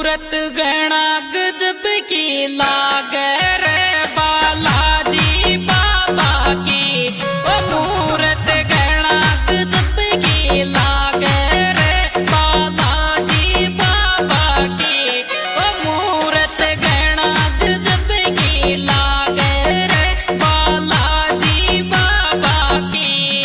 मूरत गणा गजब की लागे रे बालाजी बाबा की। ओ मूरत गणा गजब की लागे रे बालाजी बाबा की। ओ मूरत गणा गजब की लागे रे बालाजी बाबा की।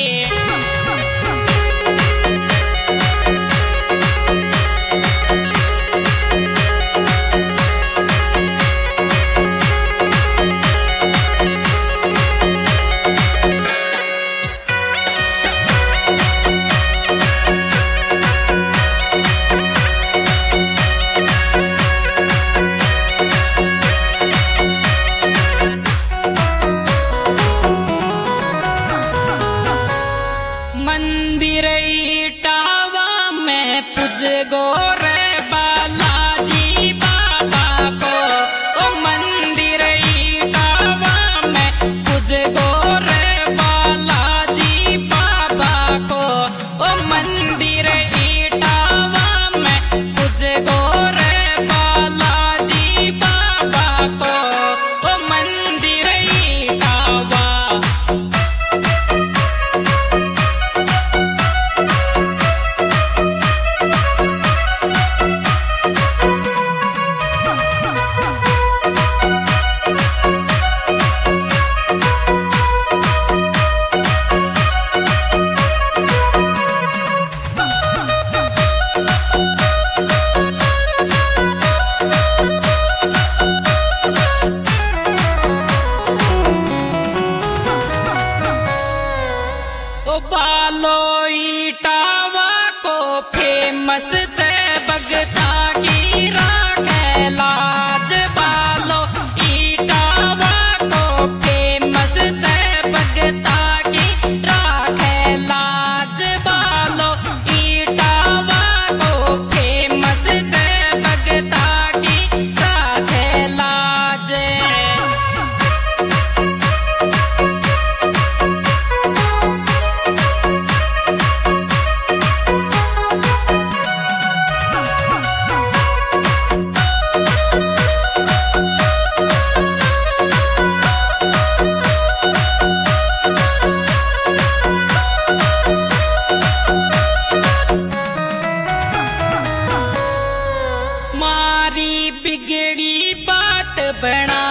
मंदिर इटावा में पूज गो रे बालाजी बाबा को। ओ मंदिर इटावा में पूज गो रे बालाजी बाबा को। ओ मंदिर इटावा में पूज गो रे बालाजी बाबा को। ओ मंदिर इटावा ओ बालो इटावा को फेमस छे भगता की राखे लाज। बालो इटावा को फेमस छे भगता की राखे लाज। बालो इटावा को फेमस छे भगता की राखे लाज। मारी बिगड़ी बात बना